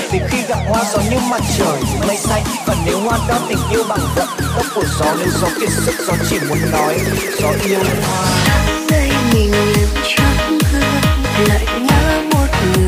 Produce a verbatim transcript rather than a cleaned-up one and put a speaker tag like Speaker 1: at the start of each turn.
Speaker 1: vì khi gặp hoa gió như mặt trời mây xanh, và nếu hoa đó tình yêu bằng vận tốc của gió, nếu gió kiệt sức gió chỉ muốn nói gió yêu hoa.
Speaker 2: Nơi mình em chót hương lại ngỡ một người